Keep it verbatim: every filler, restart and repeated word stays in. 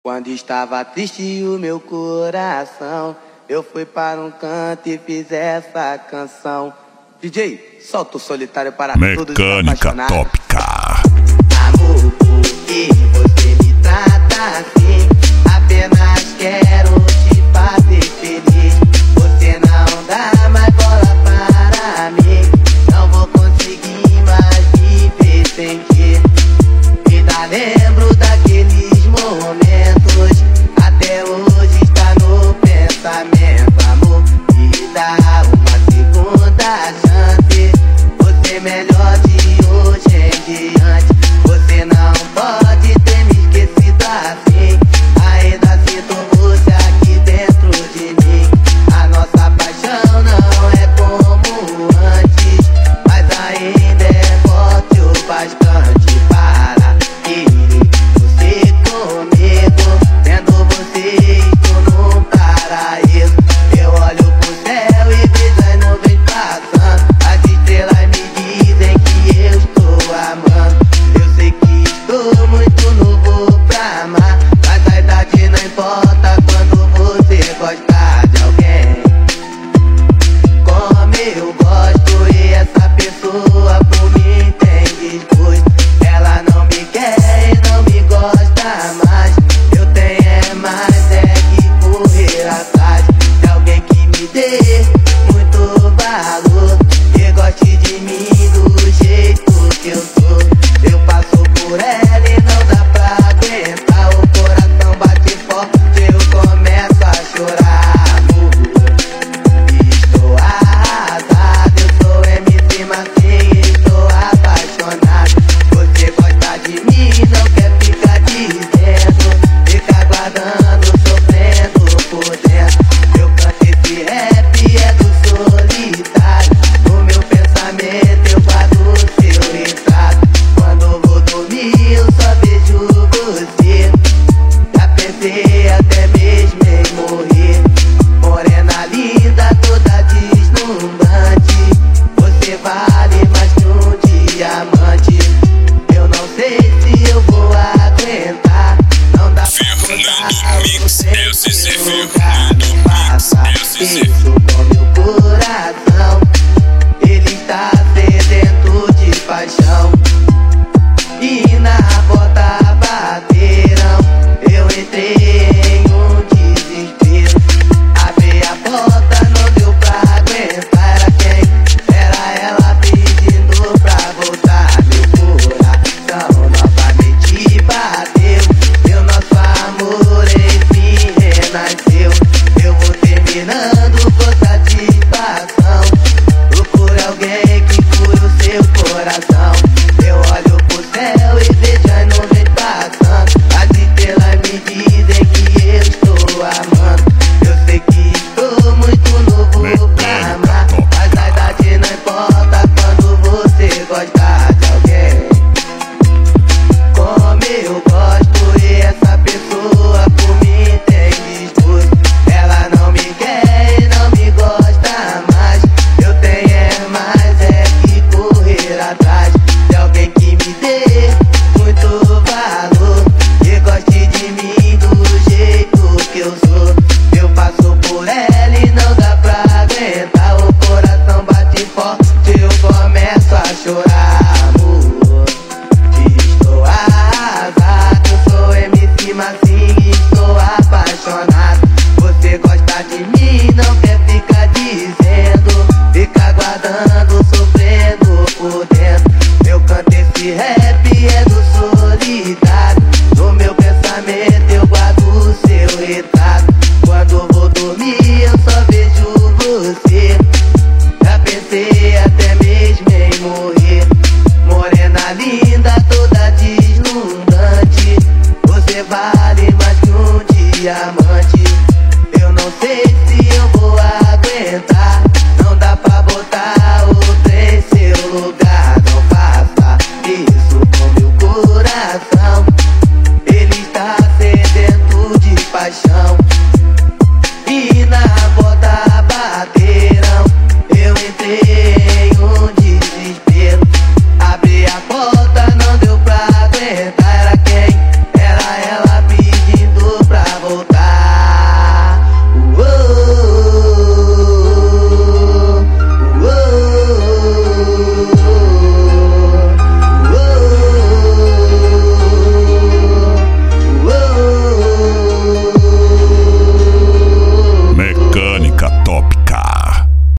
Quando estava triste o meu coração, eu fui para um canto e fiz essa canção. D J, solta o solitário para todos os apaixonados. Mecânica Tópica. Amor, por que você me trata assim? Apenas quero te fazer feliz. Você não dá mais bola para mim. Não vou conseguir mais viver sem ti. Ainda lembro daqueles momentos, até hoje está no pensamento. Amor, me dá uma segunda chance. Você é melhor de hoje em diante. Você não pode ter me esquecido assim. Ainda sinto você aqui dentro de mim. A nossa paixão não é como antes, mas ainda é forte o bastante para querer você comigo. Tendo você estou num paraíso. Eu olho pro céu e vejo as nuvens passando. As estrelas me dizem que eu estou amando. Eu sei que estou muito novo pra amar, mas a idade não importa quando você gosta de alguém como eu gosto. E essa pessoa por mim tem desgosto. Ela não me quer e não me gosta mais. Eu tenho é mais é que correr atrás de alguém que me dê muito valor e goste de mim do jeito que eu sou. Eu passo por ela e não dá pra aguentar. O coração bate forte, eu começo a chorar. Amor, estou arrasado. Eu sou M C Marcinho e estou apaixonado. Você gosta de mim, não quer ficar dizendo. Fica aguardando, sofrendo por dentro. Eu canto esse rap, é do solitário. No meu pensamento eu guardo o seu retrato. Quando vou dormir eu só vejo você. Já pensei até mesmo em morrer. Morena linda, toda deslumbrante. Você vale mais que um diamante. Eu não sei se eu vou aguentar. Não dá pra Fernando Mix, S C Fernando passa Mix, S C. isso com meu coração. Ele está sedento de paixão. E na porta bateram. Eu entrei em um desespero. Abri a porta, não deu pra aguentar. Era quem? Era ela pedindo pra voltar. Meu coração novamente bateu. Meu nosso amor enfim renasceu. Eu vou terminando com satisfação. Procure alguém que cure o seu coração. Eu olho pro céu e vejo as nuvens passando. As estrelas me dizem que eu estou amando. Eu sei que estou muito novo pra amar, mas a idade não importa quando você gosta de alguém como eu gosto. E essa pessoa por mim tem desgosto. Ela não me quer e não me gosta mais. Eu tenho é mais é que correr atrás de alguém que me dê muito valor e goste de mim do jeito que eu sou. Eu passo por ela e não dá pra aguentar. O coração bate forte, eu começo a chorar. Amor, estou arrasado. Eu sou M C Marcinho e estou apaixonado. Você gosta de mim, não quer ficar dizendo. Fica aguardando, sofrendo por dentro. Eu canto esse rap, é do solitário. No meu pensamento eu guardo o seu retrato. Quando vou dormir eu só vejo você. Já pensei até mesmo em morrer. Morena linda, toda deslumbrante. Você vale mais que um diamante. Eu não sei se eu vou aguentar. Não dá pra botar outra em seu lugar.